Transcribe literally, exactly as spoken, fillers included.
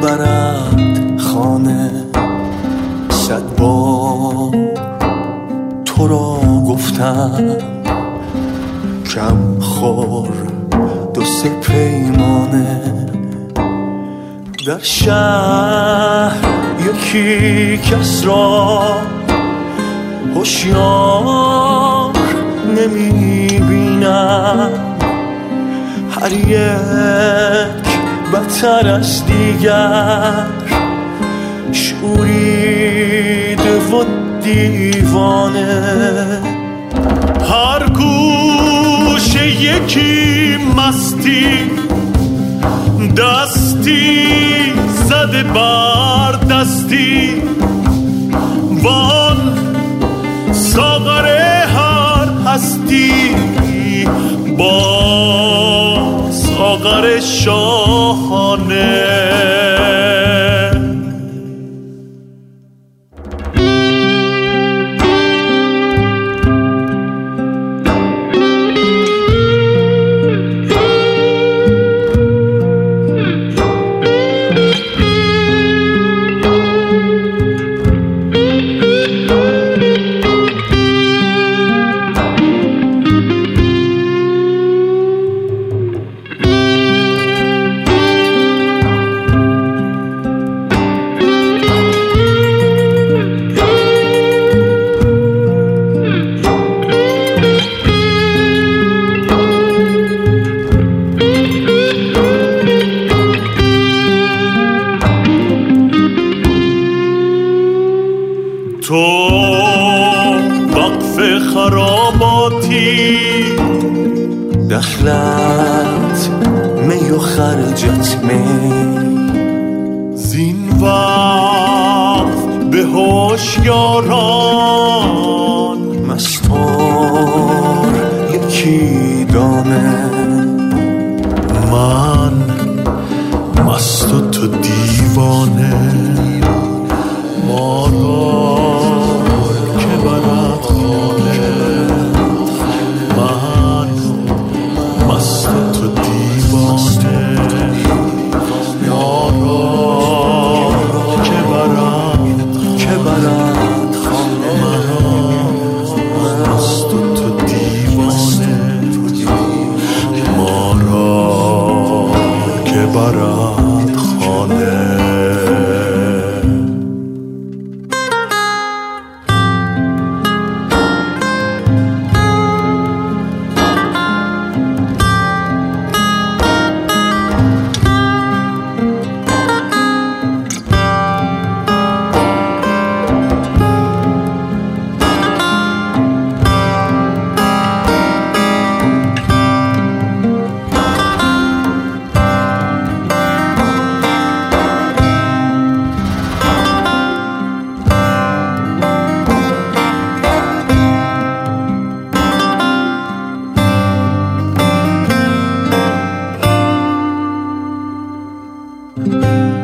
برد خانه. صد بار تو را گفتم کم خور دو سه پیمانه. در شهر یکی کس را هوشیار نمیبینم، هر یک بدتر از دیگر، شوریده و دیوانه. هر گوشه یکی مستی، دستی زده بر دستی، وان ساغر هر هستی با ساغر شاهانه. تو وقف خراباتی، دخلت می و خرجت می، زین وقف به هوشیاران مستار یکی دانه. من مست و تو دیوانه، ما را که برد خانه. من مست و تو دیوانه، ما را که برد که برد خانه. من مست و تو دیوانه، ما را که برد خانه. thank you